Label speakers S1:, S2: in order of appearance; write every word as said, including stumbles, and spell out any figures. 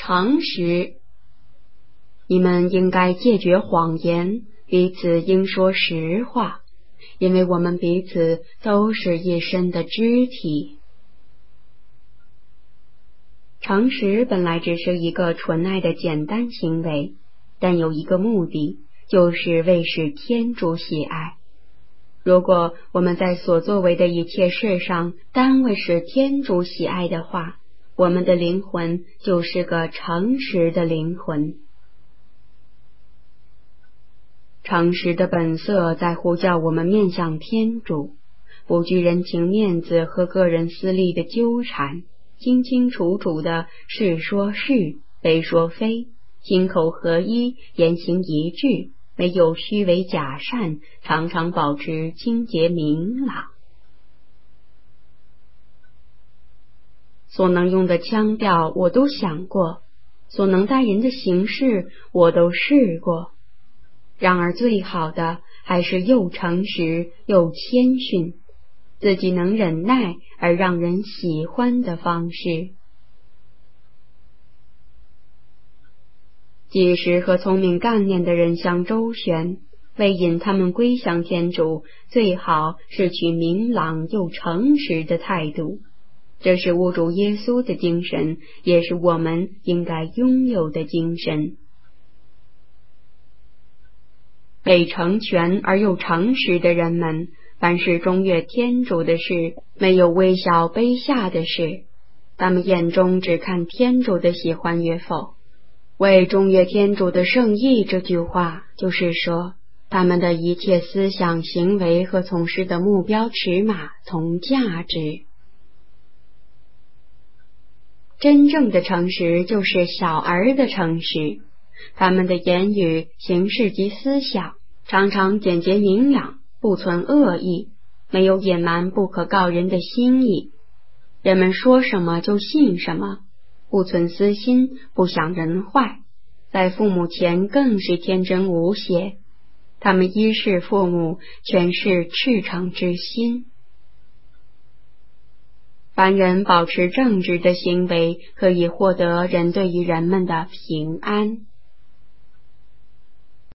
S1: 诚实。你们应该戒绝谎言，彼此应说实话，因为我们彼此都是一身的肢体。诚实本来只是一个纯爱的简单行为，但有一个目的，就是为使天主喜爱。如果我们在所作为的一切事上单为使天主喜爱的话，我们的灵魂就是个诚实的灵魂。诚实的本色在呼叫我们面向天主，不拘人情面子和个人私利的纠缠，清清楚楚的是说是，非说非，心口合一，言行一致，没有虚伪假善，常常保持清洁明朗。所能用的腔调我都想过，所能待人的形式我都试过，然而最好的还是又诚实又谦逊，自己能忍耐而让人喜欢的方式。即使和聪明干练的人相周旋，为引他们归向天主，最好是取明朗又诚实的态度。这是物主耶稣的精神，也是我们应该拥有的精神。被成全而又诚实的人们，凡是中悦天主的事，没有微小卑下的事，他们眼中只看天主的喜欢与否。为中悦天主的圣意这句话，就是说，他们的一切思想、行为和从事的目标尺码同价值。真正的诚实就是小儿的诚实，他们的言语、行事及思想常常简洁明朗，不存恶意，没有隐瞒不可告人的心意。人们说什么就信什么，不存私心，不想人坏，在父母前更是天真无邪。他们依侍父母，全是赤诚之心。凡人保持正直的行为，可以获得人对于人们的平安。